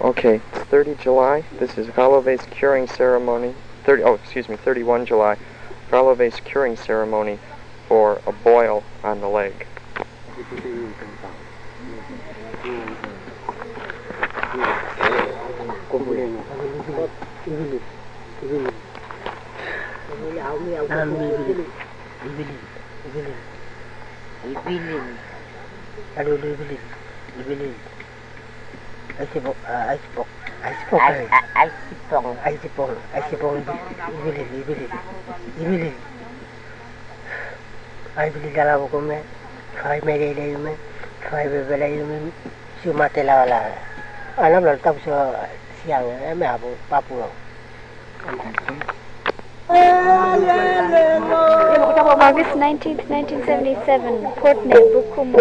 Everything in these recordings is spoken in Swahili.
Okay, it's 30 July. This is Galove's curing ceremony. 31 July. Galove's curing ceremony for a boil on the leg. August 19th, 1977, Portney, Bukumu.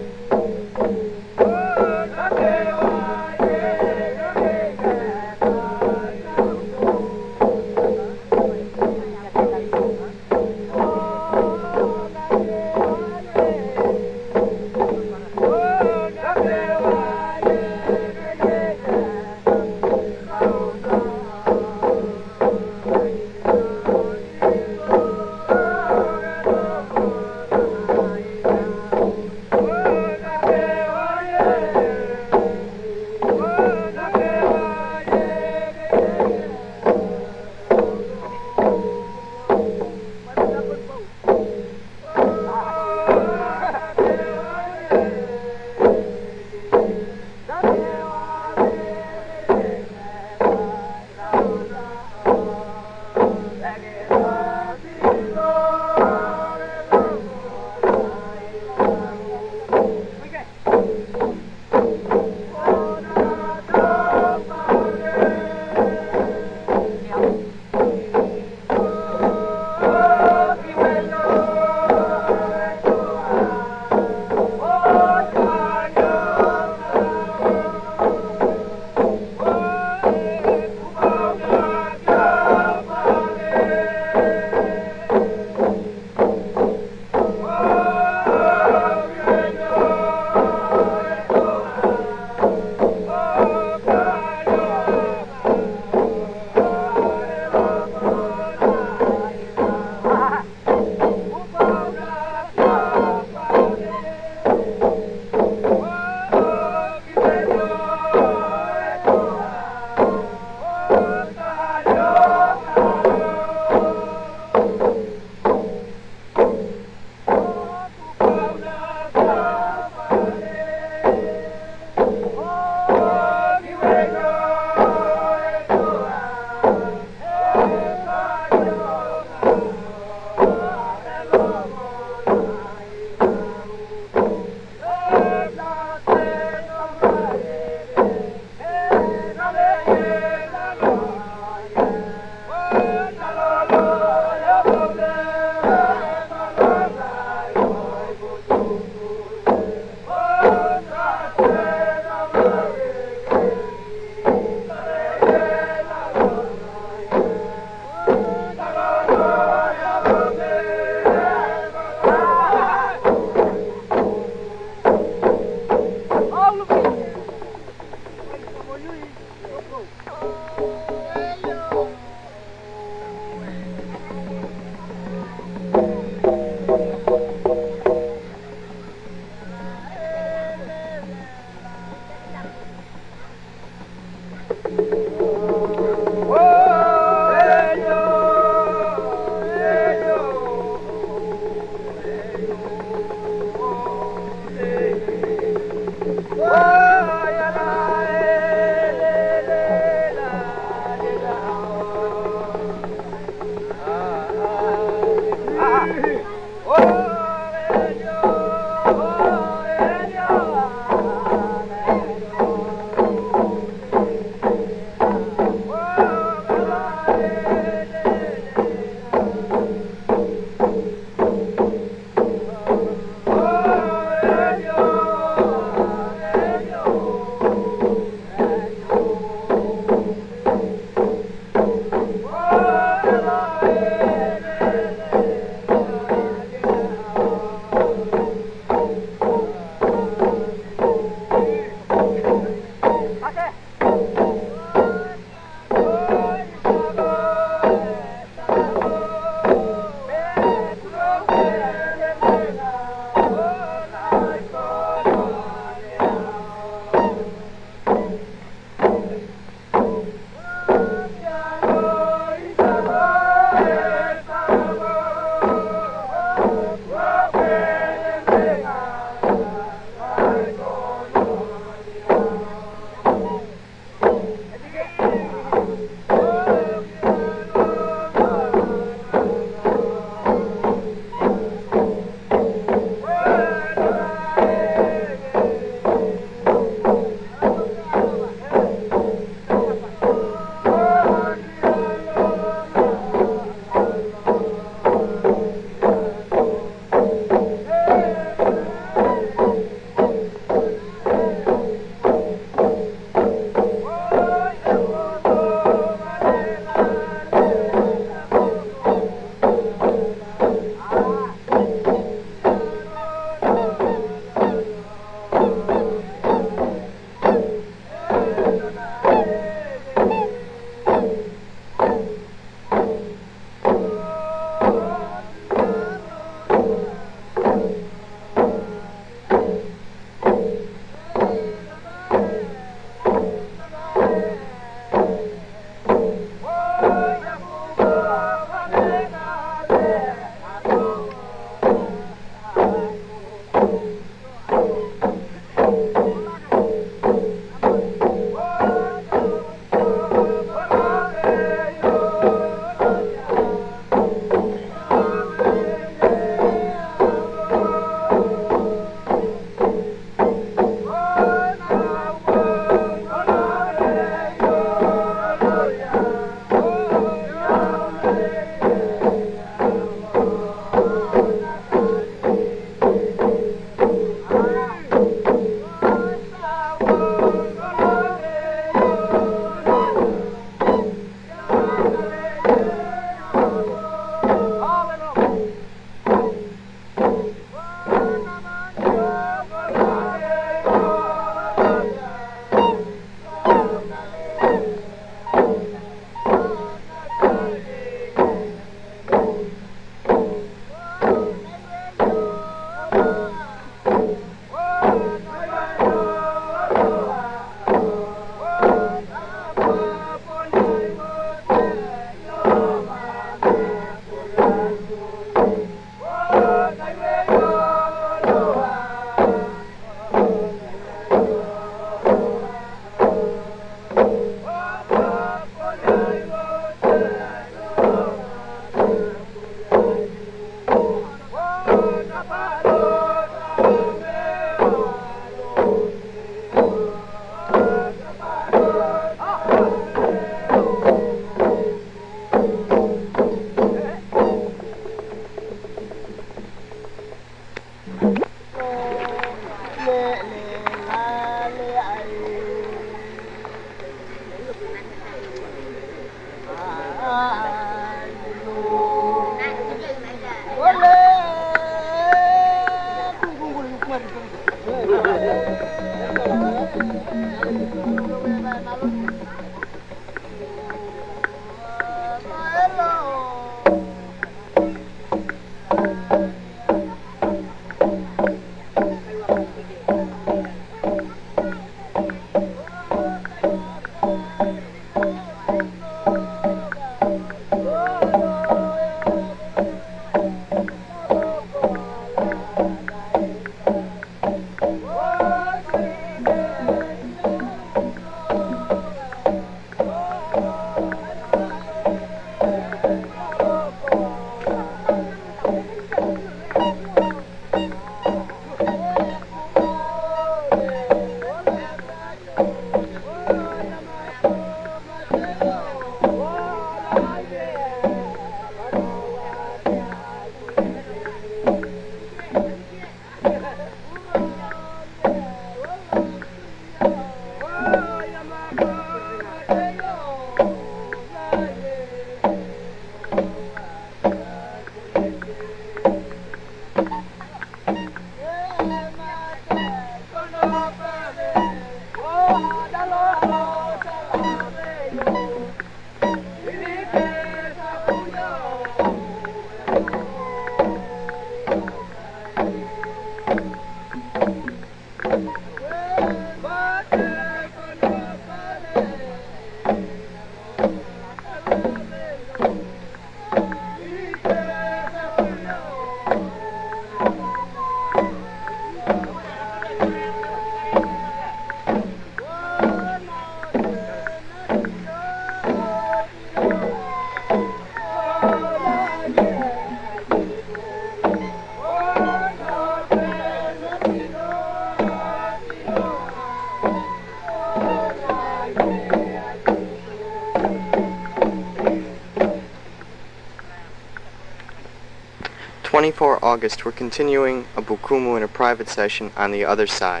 24 August, we're continuing a bukumu in a private session on the other side.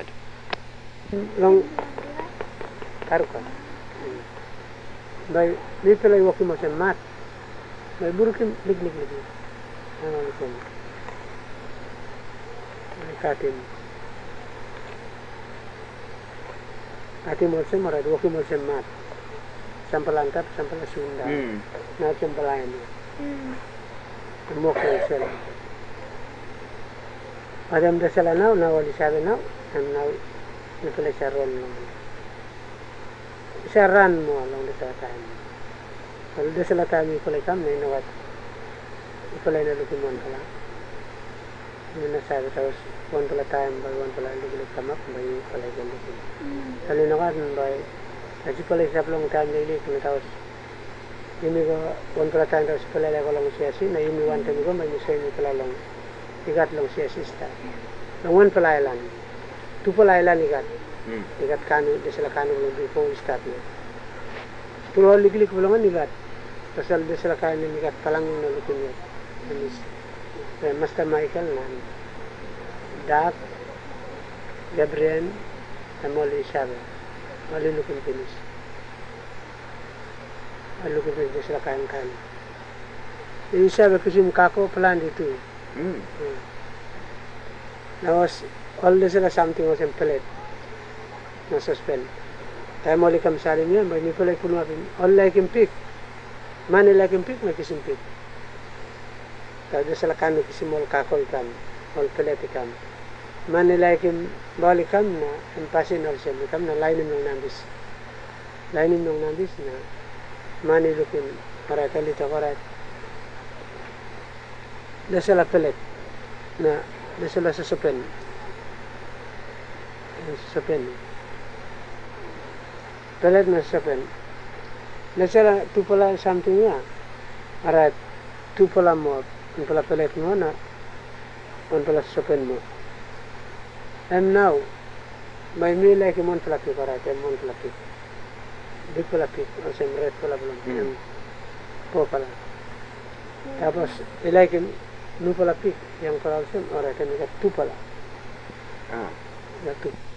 Long karuka. By little I walk motion mat. By burukim lig. Ano listen. Katin. Atim motion marad walking motion mat. Sampalantap sampal sunda. Na sampalayan. Mo ko sel. Adam da sala now wali sabe now and now nipala sa ron lang. Sa ran mo along the time. Well, da sala time ipalay kam na inawat. Ipalay na lukimon pala. Yun na sabi tapos one pala time by one pala lukulit come up by ipalay ka lukin. Salinakan by kasi palay sa long time daily kung tapos ini ko one pala time tapos ipalay ko lang siya si na ini one time ko may misay ni pala long ikat lang siya sista. Nang one pala ilan. Tu pala ilan ikat. Ikat kanu desala kanu lang before we start na. Puro liglig ko lang ikat. Pasal desala kanu ikat palang na lukin niya. Anis Master Michael na Dak Gabriel Amoli Shabe. Mali lukin pinis. Alukin pinis desala kanu. Ini Shabe kasi mukako plan dito. Now was all this something was in plate. No suspend. Time only comes saling yan, but nipple like punwapin. All like him pick. Money like him pick, make him pick. Tapos sa lakano kisimol kakol kam, all plate kam. Money like him bali kam na, and passing also kam na line ng nambis. Line ng nambis na money looking para kalita para Dasala pelet na dasala sa sopen. Sopen. Pelet na sopen. Dasala tu pala something ya. Arat tu pala mo, un pala pelet mo na un pala sopen mo. And now, by me like mon pala pi arat mon pala pi. Di pala pi, o sem red pala belum. Po pala. Tapos ilike nu pala pi yang pala sem arat kan tu pala. Ah. Ya tu.